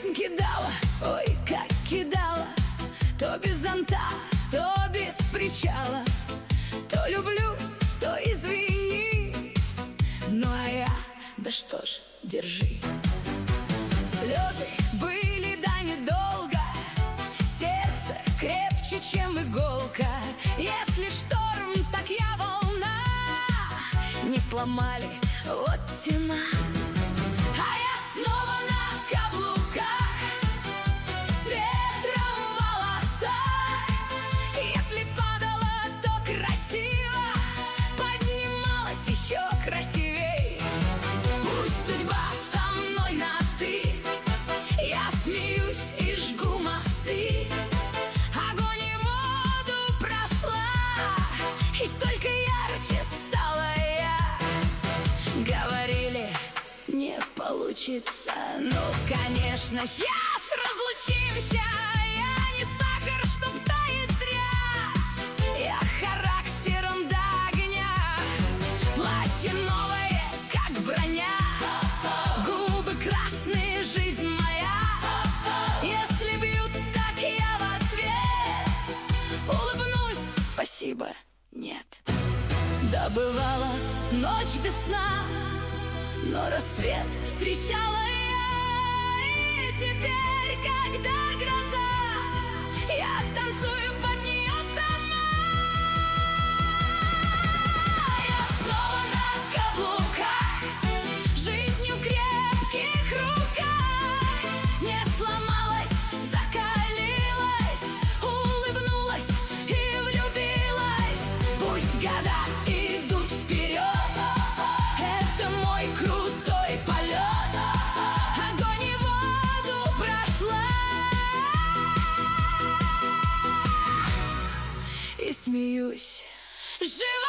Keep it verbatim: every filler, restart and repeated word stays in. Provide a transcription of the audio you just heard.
жизнь кидала, ой, как кидала. То без зонта, то без причала. То люблю, то извини. Ну а я, да что ж, держи. Слезы были, да недолго. Сердце крепче, чем иголка. Если шторм, так я волна. Не сломали, вот тена. А я снова на каблуках, с ветром в волосах. Если падала, то красиво, поднималась еще красивей. Пусть судьба со мной на «ты», я смеюсь и жгу мосты. Огонь и воду прошла, и только ярче стала я. Говорили, не получится, ну, конечно, сейчас разлучимся. Я не сахар, чтоб таять зря. Я характером до огня. Платье новое, как броня. Губы красные, жизнь моя. Если бьют, так я в ответ улыбнусь, спасибо, нет. Да бывала ночь без сна, но рассвет встречала я. И теперь, когда гроза, я танцую под нее сама. Я снова на каблуках, жизнью в крепких руках. Не сломалась, закалилась, улыбнулась и влюбилась. Пусть года идут вперед, это мой крутой полет. Огонь и воду прошла, и смеюсь, живу.